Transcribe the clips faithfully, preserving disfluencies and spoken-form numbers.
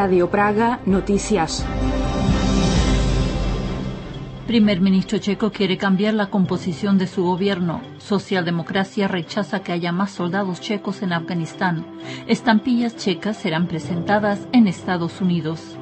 Radio Praga Noticias. Primer ministro checo quiere cambiar la composición de su gobierno. Socialdemocracia rechaza que haya más soldados checos en Afganistán. Estampillas checas serán presentadas en Estados Unidos.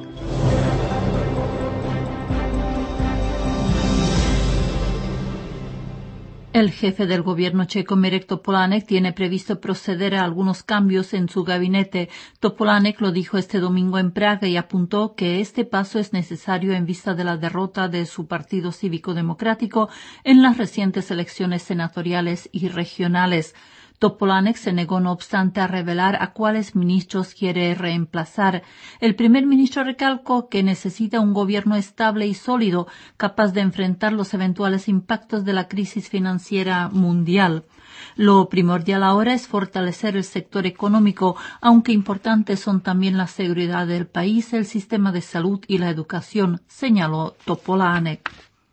El jefe del gobierno checo, Mirek Topolánek, tiene previsto proceder a algunos cambios en su gabinete. Topolánek lo dijo este domingo en Praga y apuntó que este paso es necesario en vista de la derrota de su partido cívico-democrático en las recientes elecciones senatoriales y regionales. Topolánek se negó, no obstante, a revelar a cuáles ministros quiere reemplazar. El primer ministro recalcó que necesita un gobierno estable y sólido, capaz de enfrentar los eventuales impactos de la crisis financiera mundial. Lo primordial ahora es fortalecer el sector económico, aunque importantes son también la seguridad del país, el sistema de salud y la educación, señaló Topolánek.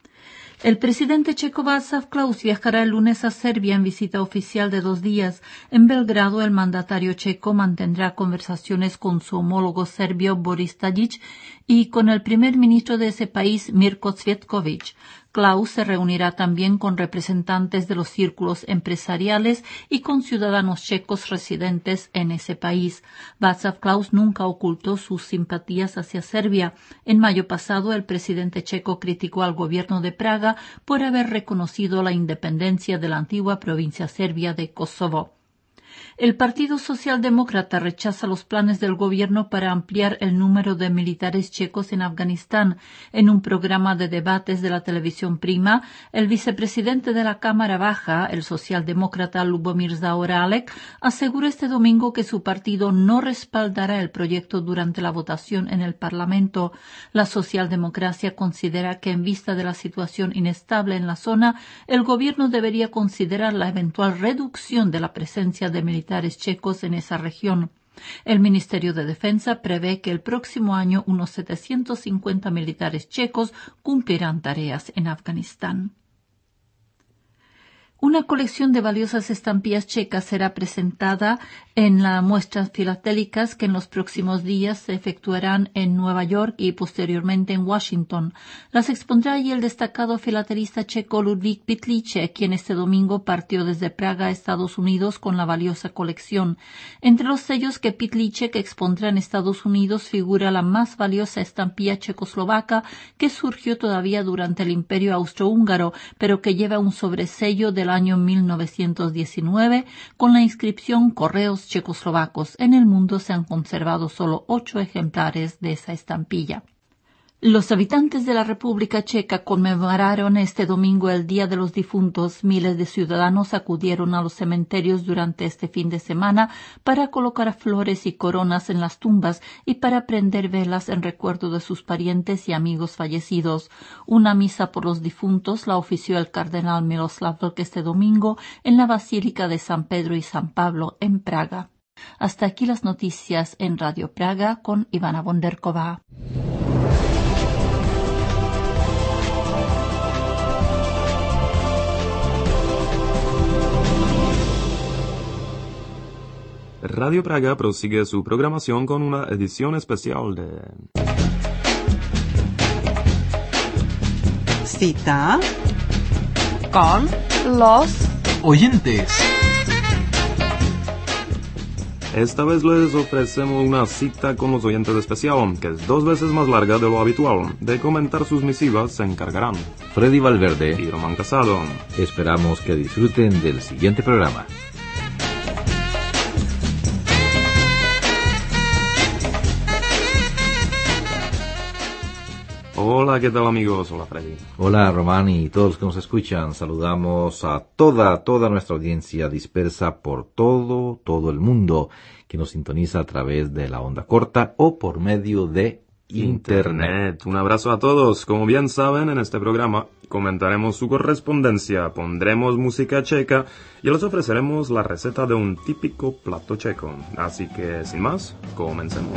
El presidente checo Václav Klaus viajará el lunes a Serbia en visita oficial de dos días. En Belgrado, el mandatario checo mantendrá conversaciones con su homólogo serbio Boris Tadić y con el primer ministro de ese país, Mirko Cvjetković. Klaus se reunirá también con representantes de los círculos empresariales y con ciudadanos checos residentes en ese país. Václav Klaus nunca ocultó sus simpatías hacia Serbia. En mayo pasado, el presidente checo criticó al gobierno de Praga por haber reconocido la independencia de la antigua provincia serbia de Kosovo. El Partido Socialdemócrata rechaza los planes del gobierno para ampliar el número de militares checos en Afganistán. En un programa de debates de la televisión Prima, el vicepresidente de la Cámara Baja, el socialdemócrata Lubomir Zaorálek, aseguró este domingo que su partido no respaldará el proyecto durante la votación en el Parlamento. La socialdemocracia considera que, en vista de la situación inestable en la zona, el gobierno debería considerar la eventual reducción de la presencia de militares checos en esa región. El Ministerio de Defensa prevé que el próximo año unos setecientos cincuenta militares checos cumplirán tareas en Afganistán. Una colección de valiosas estampillas checas será presentada en las muestras filatélicas que en los próximos días se efectuarán en Nueva York y posteriormente en Washington. Las expondrá allí el destacado filatelista checo Ludvík Pytlíček, quien este domingo partió desde Praga a Estados Unidos con la valiosa colección. Entre los sellos que Pytlíček expondrá en Estados Unidos figura la más valiosa estampilla checoslovaca que surgió todavía durante el Imperio Austrohúngaro, pero que lleva un sobresello de año mil novecientos diecinueve con la inscripción Correos checoslovacos. En el mundo se han conservado solo ocho ejemplares de esa estampilla. Los habitantes de la República Checa conmemoraron este domingo el Día de los Difuntos. Miles de ciudadanos acudieron a los cementerios durante este fin de semana para colocar flores y coronas en las tumbas y para prender velas en recuerdo de sus parientes y amigos fallecidos. Una misa por los difuntos la ofició el cardenal Miroslav Vlk este domingo en la Basílica de San Pedro y San Pablo en Praga. Hasta aquí las noticias en Radio Praga con Ivana Bonderková. Radio Praga prosigue su programación con una edición especial de Cita con los oyentes. Esta vez les ofrecemos una cita con los oyentes especial, que es dos veces más larga de lo habitual. De comentar sus misivas se encargarán Freddy Valverde y Román Casado. Esperamos que disfruten del siguiente programa. Hola, ¿qué tal amigos? Hola Freddy. Hola Román y todos los que nos escuchan. Saludamos a toda, toda nuestra audiencia dispersa por todo, todo el mundo que nos sintoniza a través de la onda corta o por medio de Internet. Internet. Un abrazo a todos. Como bien saben, en este programa comentaremos su correspondencia, pondremos música checa y les ofreceremos la receta de un típico plato checo. Así que, sin más, comencemos.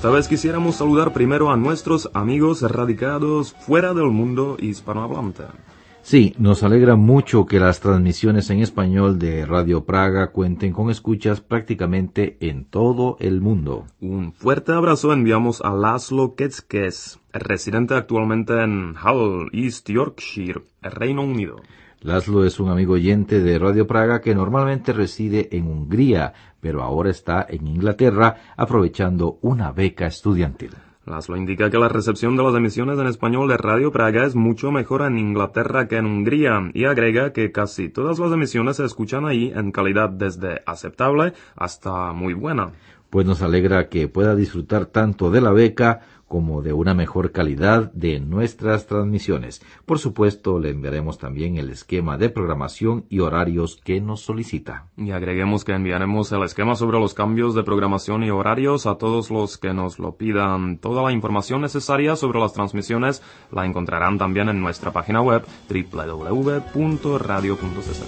esta vez quisiéramos saludar primero a nuestros amigos radicados fuera del mundo hispanohablante. Sí, nos alegra mucho que las transmisiones en español de Radio Praga cuenten con escuchas prácticamente en todo el mundo. Un fuerte abrazo enviamos a Laszlo Ketzkes, residente actualmente en Hull, East Yorkshire, Reino Unido. Laszlo es un amigo oyente de Radio Praga que normalmente reside en Hungría, pero ahora está en Inglaterra aprovechando una beca estudiantil. Laszlo indica que la recepción de las emisiones en español de Radio Praga es mucho mejor en Inglaterra que en Hungría y agrega que casi todas las emisiones se escuchan ahí en calidad desde aceptable hasta muy buena. Pues nos alegra que pueda disfrutar tanto de la beca como de una mejor calidad de nuestras transmisiones. Por supuesto, le enviaremos también el esquema de programación y horarios que nos solicita. Y agreguemos que enviaremos el esquema sobre los cambios de programación y horarios a todos los que nos lo pidan. Toda la información necesaria sobre las transmisiones la encontrarán también en nuestra página web doble u doble u doble u punto radio punto c z.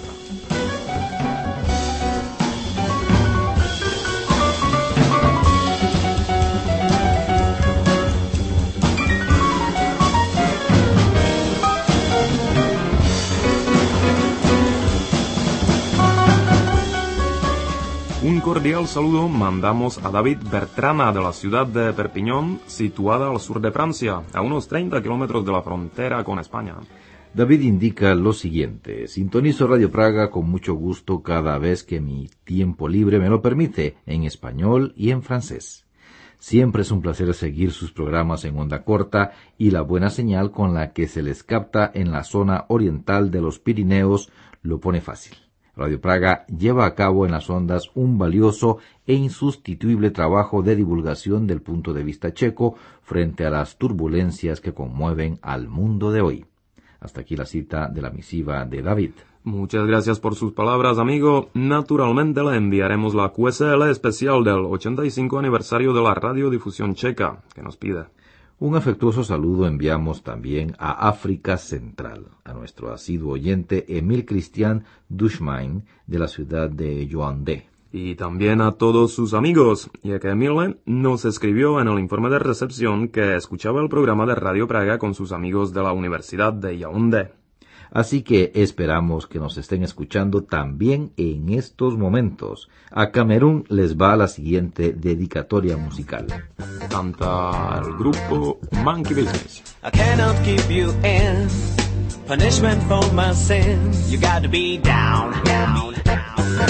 Un cordial saludo mandamos a David Bertrana de la ciudad de Perpiñón, situada al sur de Francia, a unos treinta kilómetros de la frontera con España. David indica lo siguiente: sintonizo Radio Praga con mucho gusto cada vez que mi tiempo libre me lo permite, en español y en francés. Siempre es un placer seguir sus programas en onda corta y la buena señal con la que se les capta en la zona oriental de los Pirineos lo pone fácil. Radio Praga lleva a cabo en las ondas un valioso e insustituible trabajo de divulgación del punto de vista checo frente a las turbulencias que conmueven al mundo de hoy. Hasta aquí la cita de la misiva de David. Muchas gracias por sus palabras, amigo. Naturalmente le enviaremos la Q S L especial del ochenta y cinco aniversario de la radiodifusión checa, que nos pide. Un afectuoso saludo enviamos también a África Central, a nuestro asiduo oyente Emil Christian Dushmain de la ciudad de Yaoundé. Y también a todos sus amigos, ya que Emil nos escribió en el informe de recepción que escuchaba el programa de Radio Praga con sus amigos de la Universidad de Yaoundé. Así que esperamos que nos estén escuchando también en estos momentos. A Camerún les va la siguiente dedicatoria musical. Canta el grupo Monkey Business. I cannot keep you in punishment for my sin. You got to be down, down, down.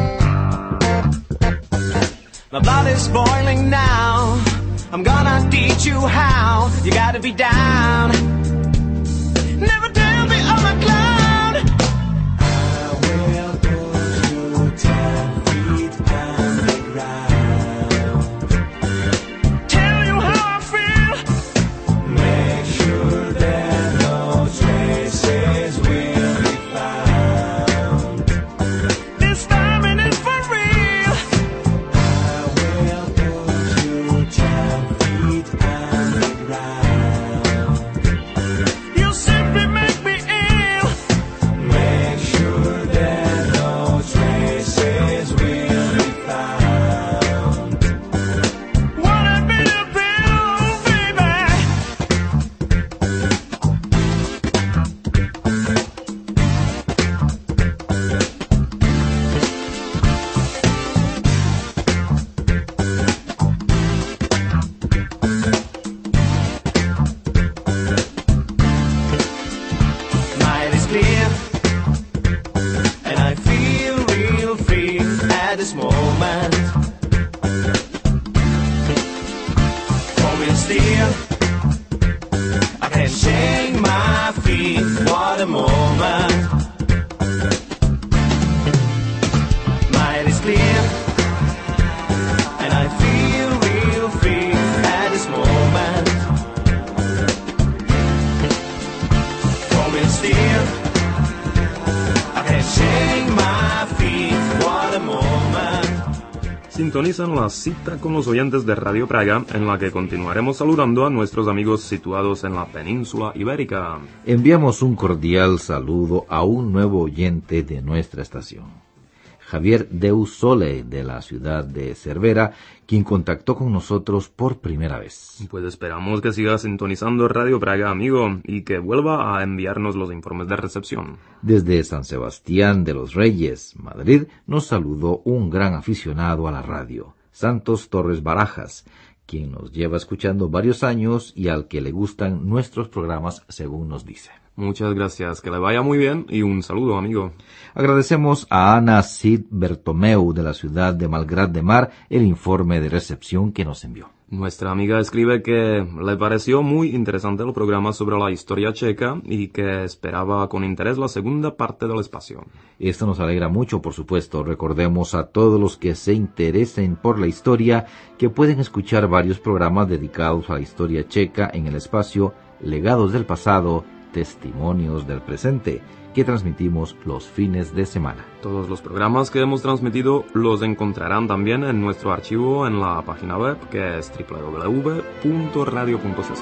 My blood is boiling now. I'm gonna teach you how. You got to be down. Never tell me I'm a clown. I will push you ten feet underground. Tell you how I feel. Make sure that no traces will be found. This time it is for real. I will push you ten feet underground. You simply make me ill. Make sure that no traces will be found. Wanna be the pill, baby? Night is clear, and I feel real free at this moment. For real steel, I can shake my feet. What a moment. Night is clear, and I feel real free at this moment. For real steel, I can shake my feet. What a moment. Sintonizan la cita con los oyentes de Radio Praga, en la que continuaremos saludando a nuestros amigos situados en la península ibérica. Enviamos un cordial saludo a un nuevo oyente de nuestra estación. Javier Deusole, de la ciudad de Cervera, quien contactó con nosotros por primera vez. Pues esperamos que siga sintonizando Radio Praga, amigo, y que vuelva a enviarnos los informes de recepción. Desde San Sebastián de los Reyes, Madrid, nos saludó un gran aficionado a la radio, Santos Torres Barajas, quien nos lleva escuchando varios años y al que le gustan nuestros programas, según nos dice. Muchas gracias, que le vaya muy bien y un saludo, amigo. Agradecemos a Ana Cid Bertomeu de la ciudad de Malgrat de Mar el informe de recepción que nos envió. Nuestra amiga escribe que le pareció muy interesante el programa sobre la historia checa y que esperaba con interés la segunda parte del espacio. Esto nos alegra mucho, por supuesto. Recordemos a todos los que se interesen por la historia que pueden escuchar varios programas dedicados a la historia checa en el espacio Legados del Pasado, Testimonios del Presente, que transmitimos los fines de semana. Todos los programas que hemos transmitido los encontrarán también en nuestro archivo en la página web, que es doble u doble u doble u punto radio punto c s.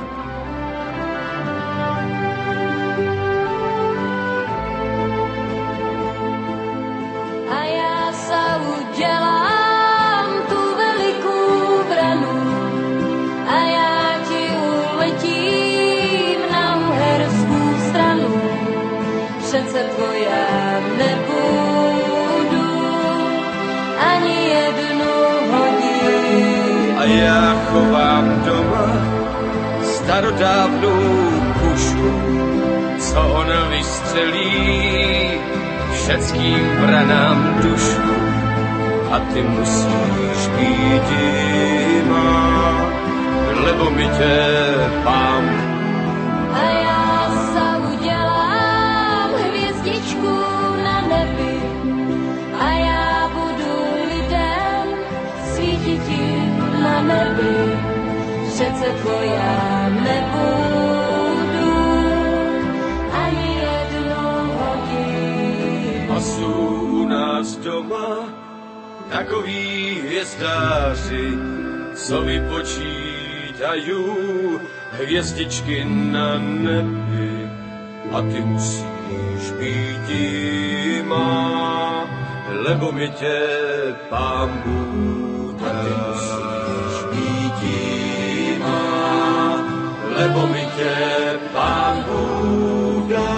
Přece tvoja nebudu ani jednu hodinu. A já chovám doma starodávnou pušku, co on vystřelí všeckým branám dušu. A ty musíš být má, lebo mi tě pán. A já sa udělám hvězdičku na nebi a já budu lidem svítit na nebi. Přece tvoja nebudu ani jednu hodinu. A jsou u nás doma takový hvězdáři, co vypočítají hvězdičky na nebi. A ty musíš být má, lebo mi tě pán Bůh dá. A ty musíš být má, lebo mi tě pán Bůh dá.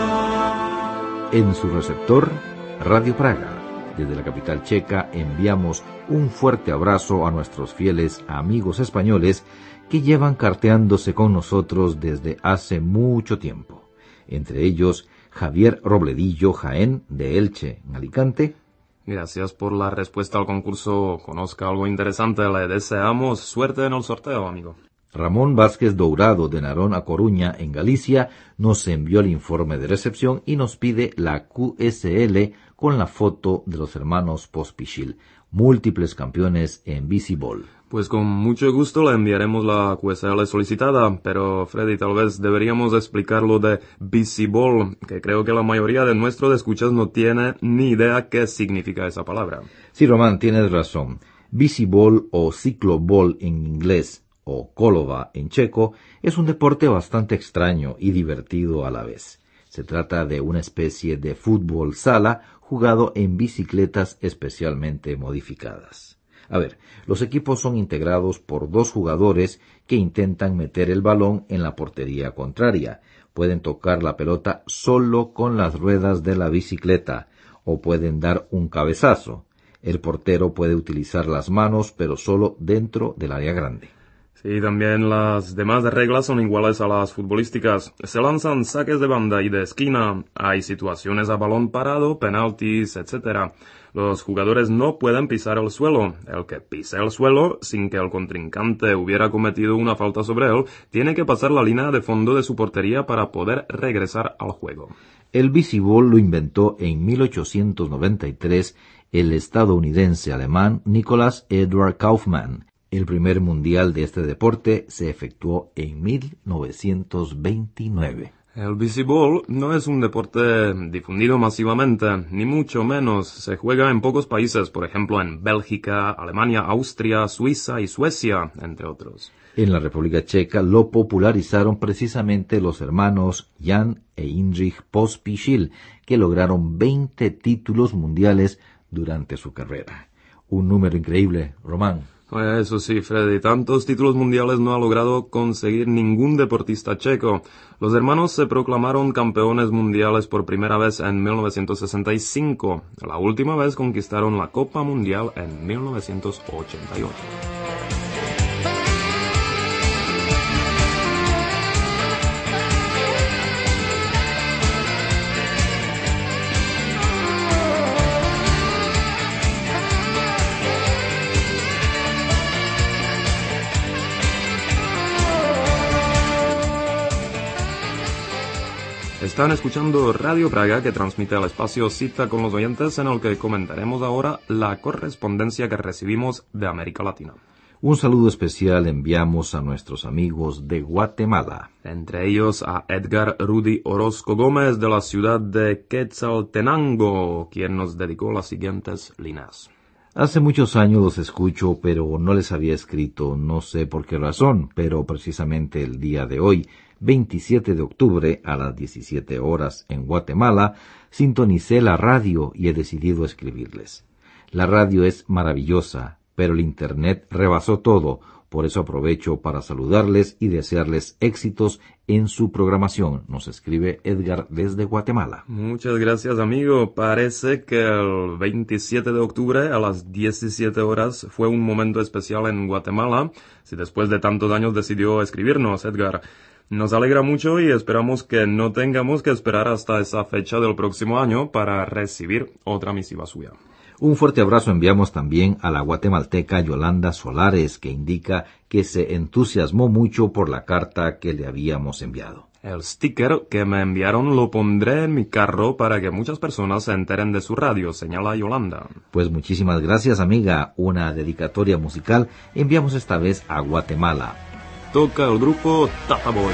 En su receptor, Radio Praga. Desde la capital checa enviamos un fuerte abrazo a nuestros fieles amigos españoles que llevan carteándose con nosotros desde hace mucho tiempo. Entre ellos, Javier Robledillo Jaén, de Elche, en Alicante. Gracias por la respuesta al concurso. Conozca algo interesante. Le deseamos suerte en el sorteo, amigo. Ramón Vázquez Dourado, de Narón a Coruña, en Galicia, nos envió el informe de recepción y nos pide la Q S L con la foto de los hermanos Pospisil, múltiples campeones en bicibol. Pues con mucho gusto le enviaremos la Q S L solicitada, pero Freddy, tal vez deberíamos explicar lo de bicibol, que creo que la mayoría de nuestros escuchas no tiene ni idea qué significa esa palabra. Sí, Román, tienes razón. Bicibol o ciclobol en inglés o kolova en checo, es un deporte bastante extraño y divertido a la vez. Se trata de una especie de fútbol sala jugado en bicicletas especialmente modificadas. A ver, los equipos son integrados por dos jugadores que intentan meter el balón en la portería contraria. Pueden tocar la pelota solo con las ruedas de la bicicleta o pueden dar un cabezazo. El portero puede utilizar las manos, pero solo dentro del área grande. Sí, también las demás reglas son iguales a las futbolísticas. Se lanzan saques de banda y de esquina, hay situaciones a balón parado, penaltis, etcétera. Los jugadores no pueden pisar el suelo. El que pise el suelo, sin que el contrincante hubiera cometido una falta sobre él, tiene que pasar la línea de fondo de su portería para poder regresar al juego. El bicibol lo inventó en mil ochocientos noventa y tres el estadounidense alemán Nicholas Edward Kaufmann. El primer mundial de este deporte se efectuó en mil novecientos veintinueve. El bicibol no es un deporte difundido masivamente, ni mucho menos. Se juega en pocos países, por ejemplo en Bélgica, Alemania, Austria, Suiza y Suecia, entre otros. En la República Checa lo popularizaron precisamente los hermanos Jan e Indrich Pospisil, que lograron veinte títulos mundiales durante su carrera. Un número increíble, Román. Eso sí, Freddy, tantos títulos mundiales no ha logrado conseguir ningún deportista checo. Los hermanos se proclamaron campeones mundiales por primera vez en mil novecientos sesenta y cinco. La última vez conquistaron la Copa Mundial en mil novecientos ochenta y ocho. Están escuchando Radio Praga, que transmite el espacio Cita con los oyentes, en el que comentaremos ahora la correspondencia que recibimos de América Latina. Un saludo especial enviamos a nuestros amigos de Guatemala. Entre ellos a Edgar Rudy Orozco Gómez de la ciudad de Quetzaltenango, quien nos dedicó las siguientes líneas. Hace muchos años los escucho, pero no les había escrito, no sé por qué razón, pero precisamente el día de hoy, veintisiete de octubre, a las diecisiete horas en Guatemala, sintonicé la radio y he decidido escribirles. La radio es maravillosa, pero el Internet rebasó todo, por eso aprovecho para saludarles y desearles éxitos en su programación, nos escribe Edgar desde Guatemala. Muchas gracias, amigo. Parece que el veintisiete de octubre a las diecisiete horas fue un momento especial en Guatemala, si después de tantos años decidió escribirnos, Edgar. Nos alegra mucho y esperamos que no tengamos que esperar hasta esa fecha del próximo año para recibir otra misiva suya. Un fuerte abrazo enviamos también a la guatemalteca Yolanda Solares, que indica que se entusiasmó mucho por la carta que le habíamos enviado. El sticker que me enviaron lo pondré en mi carro para que muchas personas se enteren de su radio, señala Yolanda. Pues muchísimas gracias, amiga. Una dedicatoria musical enviamos esta vez a Guatemala. Toca el grupo Tata Boys.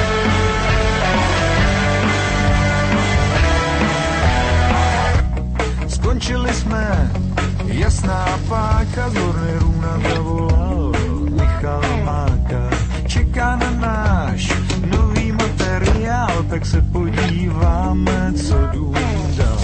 Skončili jsme, jasná páka, z Horné Růna zavolal Michal Máka. Čeká na náš nový materiál, tak se podíváme, co dům dal.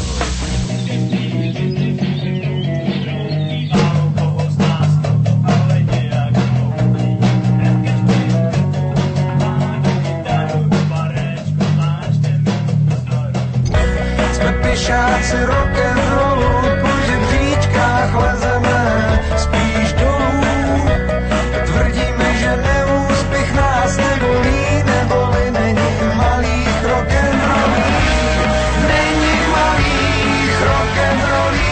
Pěšáci rock'n'rollu, po žebříčkách lezeme spíš dolů. Tvrdíme, že neúspěch nás nebolí, neboli není malých rock'n'rollí. Není malých rock'n'rollí.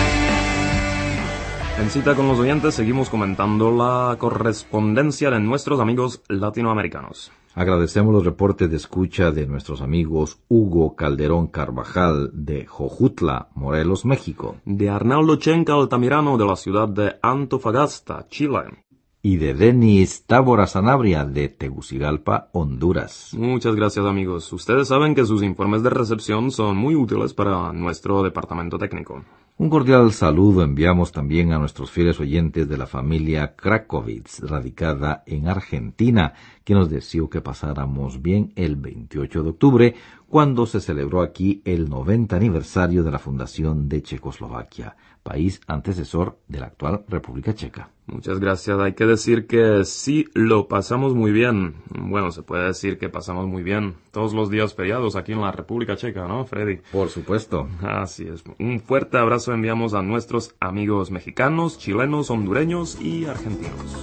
En Cita con los oyentes seguimos comentando la correspondencia de nuestros amigos latinoamericanos. Agradecemos los reportes de escucha de nuestros amigos Hugo Calderón Carvajal de Jojutla, Morelos, México. De Arnaldo Chenca Altamirano de la ciudad de Antofagasta, Chile. Y de Denis Tábora Sanabria de Tegucigalpa, Honduras. Muchas gracias, amigos. Ustedes saben que sus informes de recepción son muy útiles para nuestro departamento técnico. Un cordial saludo enviamos también a nuestros fieles oyentes de la familia Krakowitz, radicada en Argentina, que nos deseó que pasáramos bien el veintiocho de octubre, cuando se celebró aquí el noventa aniversario de la fundación de Checoslovaquia, país antecesor de la actual República Checa. Muchas gracias. Hay que decir que sí lo pasamos muy bien. Bueno, se puede decir que pasamos muy bien todos los días feriados aquí en la República Checa, ¿no, Freddy? Por supuesto. Así es. Un fuerte abrazo enviamos a nuestros amigos mexicanos, chilenos, hondureños y argentinos.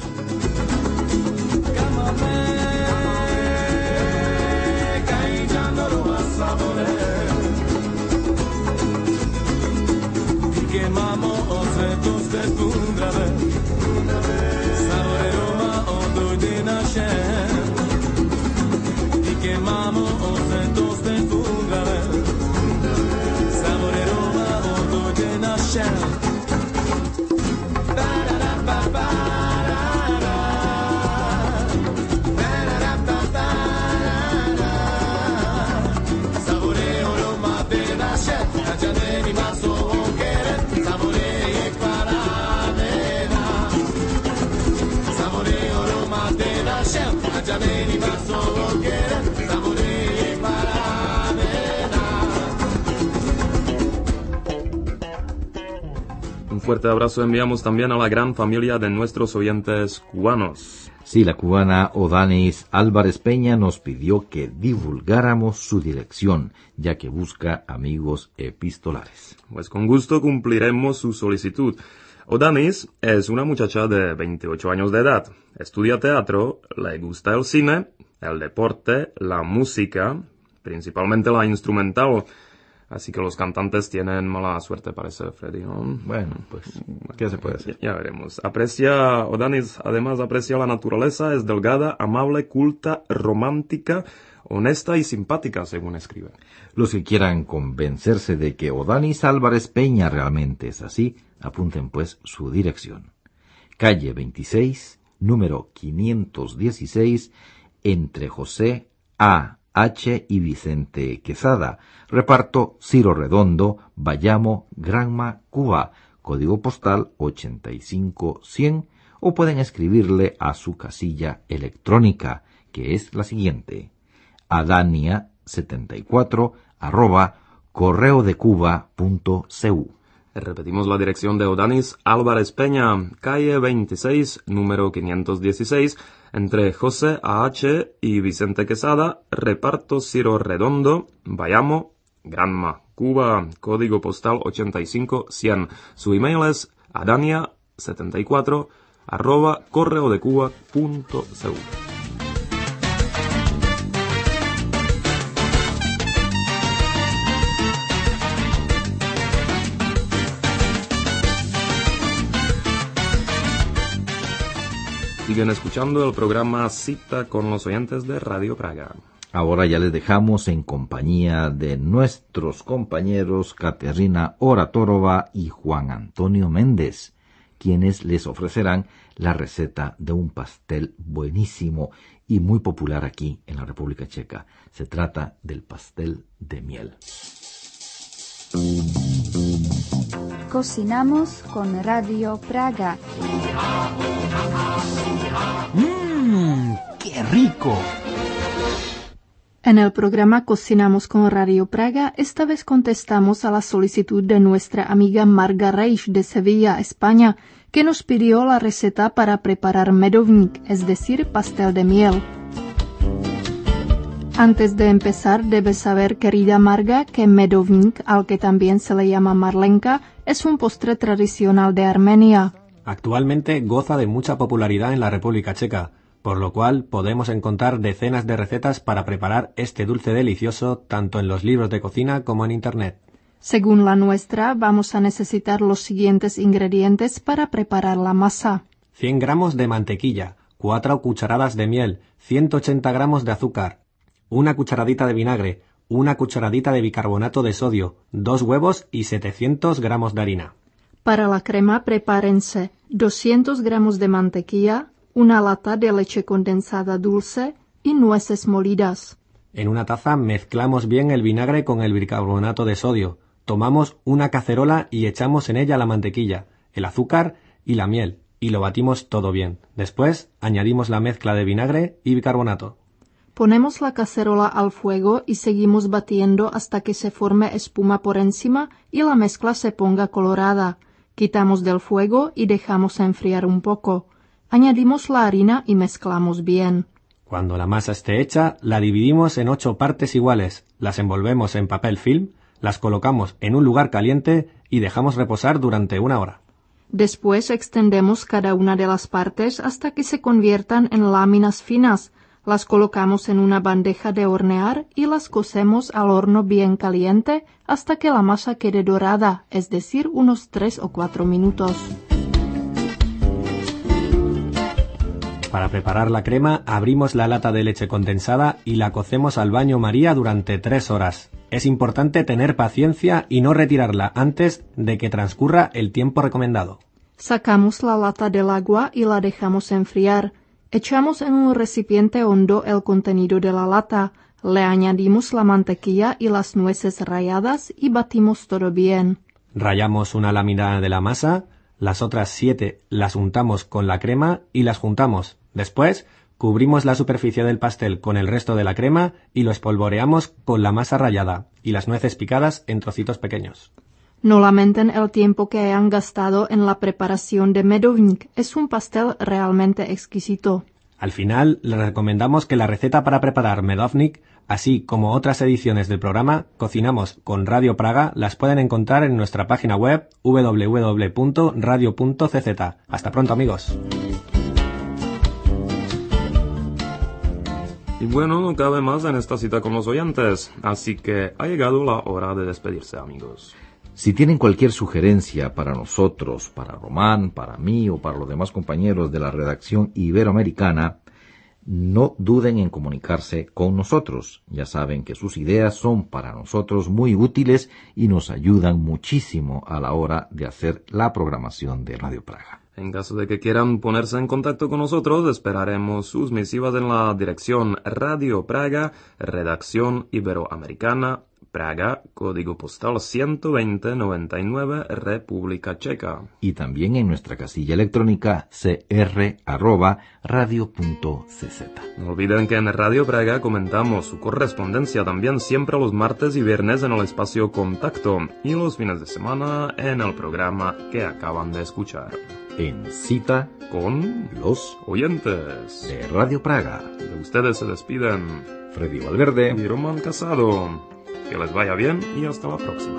Ba-da-da-ba-ba-da-da. fuerte abrazo enviamos también a la gran familia de nuestros oyentes cubanos. Sí, la cubana Odanis Álvarez Peña nos pidió que divulgáramos su dirección, ya que busca amigos epistolares. Pues con gusto cumpliremos su solicitud. Odanis es una muchacha de veintiocho años de edad. Estudia teatro, le gusta el cine, el deporte, la música, principalmente la instrumental. Así que los cantantes tienen mala suerte, parece, Freddy, ¿no? Bueno, pues, ¿qué se puede hacer? Ya, ya veremos. Aprecia, Odanis además aprecia la naturaleza, es delgada, amable, culta, romántica, honesta y simpática, según escribe. Los que quieran convencerse de que Odanis Álvarez Peña realmente es así, apunten pues su dirección. Calle veintiséis, número quinientos dieciséis, entre José A. H. y Vicente Quesada, reparto Ciro Redondo, Bayamo, Granma, Cuba, código postal ochenta y cinco cien, o pueden escribirle a su casilla electrónica, que es la siguiente: adania setenta y cuatro arroba correodecuba.cu. Repetimos la dirección de Odanis Álvarez Peña, calle veintiséis, número quinientos dieciséis, entre José A H y Vicente Quesada, reparto Ciro Redondo, Bayamo, Granma, Cuba, código postal ochenta y cinco cien. Su email es adania setenta y cuatro arroba correodecuba.cu. Siguen escuchando el programa Cita con los oyentes de Radio Praga. Ahora ya les dejamos en compañía de nuestros compañeros Caterina Oratorova y Juan Antonio Méndez, quienes les ofrecerán la receta de un pastel buenísimo y muy popular aquí en la República Checa. Se trata del pastel de miel. Cocinamos con Radio Praga. ¡Mmm! ¡Qué rico! En el programa Cocinamos con Radio Praga, esta vez contestamos a la solicitud de nuestra amiga Marga Reich de Sevilla, España, que nos pidió la receta para preparar medovník, es decir, pastel de miel. Antes de empezar, debes saber, querida Marga, que medovník, al que también se le llama marlenka, es un postre tradicional de Armenia. Actualmente goza de mucha popularidad en la República Checa, por lo cual podemos encontrar decenas de recetas para preparar este dulce delicioso tanto en los libros de cocina como en Internet. Según la nuestra, vamos a necesitar los siguientes ingredientes para preparar la masa. cien gramos de mantequilla, cuatro cucharadas de miel, ciento ochenta gramos de azúcar, una cucharadita de vinagre, una cucharadita de bicarbonato de sodio, dos huevos y setecientos gramos de harina. Para la crema prepárense doscientos gramos de mantequilla, una lata de leche condensada dulce y nueces molidas. En una taza mezclamos bien el vinagre con el bicarbonato de sodio. Tomamos una cacerola y echamos en ella la mantequilla, el azúcar y la miel, y lo batimos todo bien. Después añadimos la mezcla de vinagre y bicarbonato. Ponemos la cacerola al fuego y seguimos batiendo hasta que se forme espuma por encima y la mezcla se ponga colorada. Quitamos del fuego y dejamos enfriar un poco. Añadimos la harina y mezclamos bien. Cuando la masa esté hecha, la dividimos en ocho partes iguales, las envolvemos en papel film, las colocamos en un lugar caliente y dejamos reposar durante una hora. Después extendemos cada una de las partes hasta que se conviertan en láminas finas. Las colocamos en una bandeja de hornear y las cocemos al horno bien caliente hasta que la masa quede dorada, es decir, unos tres o cuatro minutos. Para preparar la crema, abrimos la lata de leche condensada y la cocemos al baño María durante tres horas. Es importante tener paciencia y no retirarla antes de que transcurra el tiempo recomendado. Sacamos la lata del agua y la dejamos enfriar. Echamos en un recipiente hondo el contenido de la lata, le añadimos la mantequilla y las nueces ralladas y batimos todo bien. Rallamos una lámina de la masa, las otras siete las untamos con la crema y las juntamos. Después, cubrimos la superficie del pastel con el resto de la crema y lo espolvoreamos con la masa rallada y las nueces picadas en trocitos pequeños. No lamenten el tiempo que hayan gastado en la preparación de medovník. Es un pastel realmente exquisito. Al final, les recomendamos que la receta para preparar medovník, así como otras ediciones del programa Cocinamos con Radio Praga, las pueden encontrar en nuestra página web doble u doble u doble u punto radio punto c z. Hasta pronto, amigos. Y bueno, no cabe más en esta cita con los oyentes, así que ha llegado la hora de despedirse, amigos. Si tienen cualquier sugerencia para nosotros, para Román, para mí o para los demás compañeros de la redacción iberoamericana, no duden en comunicarse con nosotros. Ya saben que sus ideas son para nosotros muy útiles y nos ayudan muchísimo a la hora de hacer la programación de Radio Praga. En caso de que quieran ponerse en contacto con nosotros, esperaremos sus misivas en la dirección Radio Praga, Redacción Iberoamericana, Praga, código postal ciento veinte noventa y nueve, República Checa. Y también en nuestra casilla electrónica c r arroba radio punto c z. No olviden que en Radio Praga comentamos su correspondencia también siempre los martes y viernes en el espacio Contacto y los fines de semana en el programa que acaban de escuchar. En cita con los oyentes de Radio Praga. De ustedes se despiden Freddy Valverde y Román Casado. Que les vaya bien y hasta la próxima.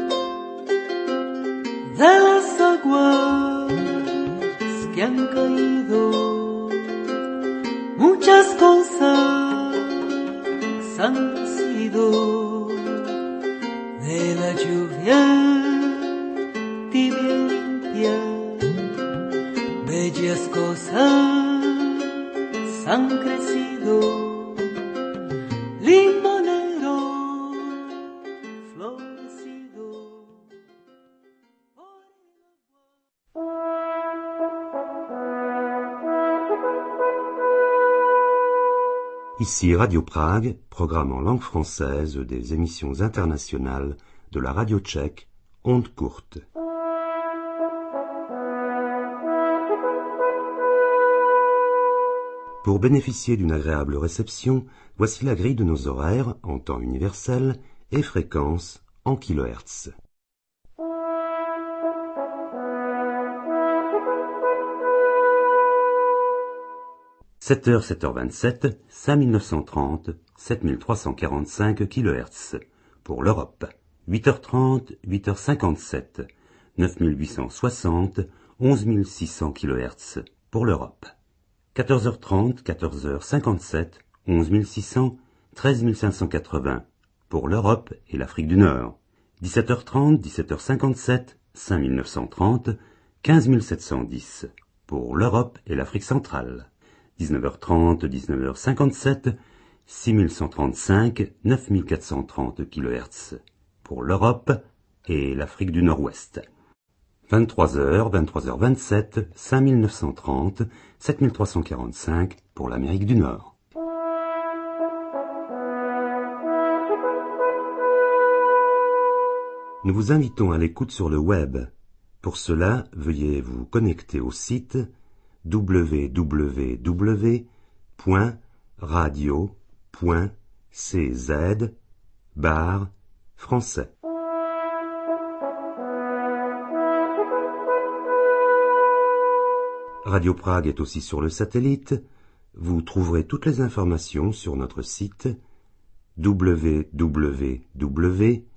De las aguas que han caído, muchas cosas han sido. De la lluvia tibia y limpia, bellas cosas han crecido. Ici Radio Prague, programme en langue française des émissions internationales de la radio tchèque, Onde Courte. Pour bénéficier d'une agréable réception, voici la grille de nos horaires en temps universel et fréquence en kilohertz. sept heures, sept heures vingt-sept, cinq mille neuf cent trente, sept mille trois cent quarante-cinq kilohertz. Pour l'Europe. huit heures trente, huit heures cinquante-sept, neuf mille huit cent soixante, onze mille six cents kilohertz. Pour l'Europe. quatorze heures trente, quatorze heures cinquante-sept, onze mille six cents, treize mille cinq cent quatre-vingts. Pour l'Europe et l'Afrique du Nord. dix-sept heures trente, dix-sept heures cinquante-sept, cinq mille neuf cent trente, quinze mille sept cent dix. Pour l'Europe et l'Afrique centrale. dix-neuf heures trente, dix-neuf heures cinquante-sept, six mille cent trente-cinq, neuf mille quatre cent trente kilohertz. Pour l'Europe et l'Afrique du Nord-Ouest. vingt-trois heures, vingt-trois heures vingt-sept, cinq mille neuf cent trente, sept mille trois cent quarante-cinq pour l'Amérique du Nord. Nous vous invitons à l'écoute sur le web. Pour cela, veuillez vous connecter au site w w w point radio point c z barre français. Radio Prague est aussi sur le satellite. Vous trouverez toutes les informations sur notre site w w w